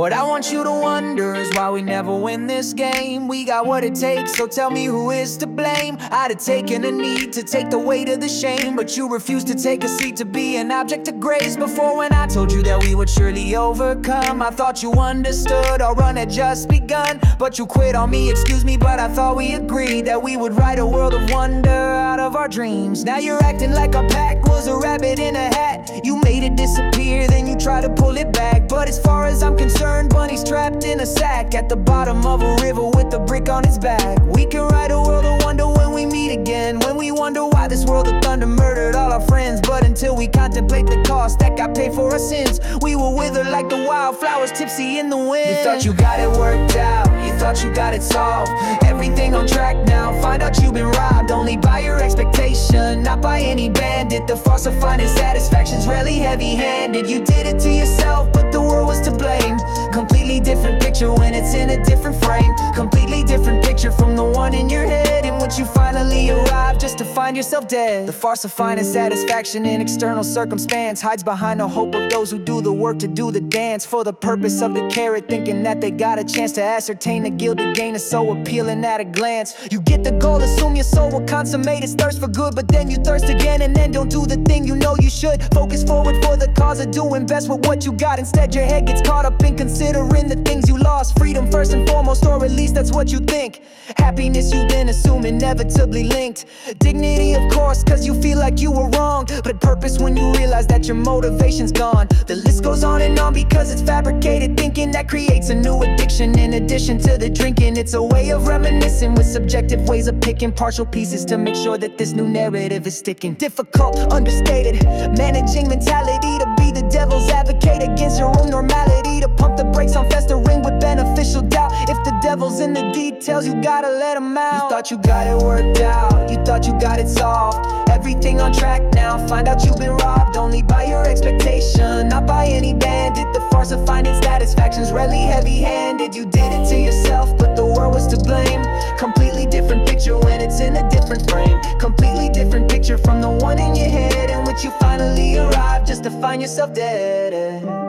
What I want you to wonder is why we never win this game. We got what it takes, so tell me who is to blame. I'd have taken a need to take the weight of the shame, but you refused to take a seat to be an object of grace. Before, when I told you that we would surely overcome, I thought you understood, our run had just begun. But you quit on me, excuse me, but I thought we agreed that we would write a world of wonder out of our dreams. Now you're acting like our pack was a rabbit in a hat. You made it disappear, then you try to pull it back. But as far as I'm concerned, Bunny's trapped in a sack at the bottom of a river with a brick on his back. We can write a world of wonder when we meet again, when we wonder why this world of thunder murdered all our friends. But until we contemplate the cost that got paid for our sins, we will wither like the wildflowers tipsy in the wind. You thought you got it worked out, you thought you got it solved, everything on track now, find out you've been robbed. Only by your expectation, not by any bandit. The farce of finding satisfaction's rarely heavy-handed. You did it to yourself, but the world was to blame. Completely different picture when it's in a different frame. Completely different picture from the one in your head, in which you finally arrive just to find yourself dead. The farce of finding satisfaction in external circumstance hides behind the hope of those who do the work to do the dance. For the purpose of the carrot, thinking that they got a chance to ascertain the gilded gain is so appealing at a glance. You get the goal, assume your soul will consummate its thirst for good, but then you thirst again and then don't do the thing you know you should. Focus forward for the cause of doing best with what you got. Instead your head gets caught up in considering the things you lost. Freedom first and foremost, or at least that's what you think. Happiness you've been assuming inevitably linked. Dignity of course, cause you feel like you were wrong, but purpose when you realize that your motivation's gone. The list goes on and on because it's fabricated thinking that creates a new addiction. In addition to the drinking, it's a way of reminiscing with subjective ways of picking partial pieces to make sure that this new narrative is sticking. Difficult, understated, managing mentality to be the devil's advocate against your own normality, to pump the brakes on festering with beneficial doubt. If the devil's in the details, you gotta let him out. You thought you got it worked out, you thought you got it solved, everything on track now, find out you've been robbed. Only by your expectation, not by any bandit. The farce of finding satisfaction's rarely heavy-handed. You did it to yourself, but the world was to blame. Completely different picture when it's in a different frame. Completely different picture from the one in your head, in which you finally arrive just to find yourself dead.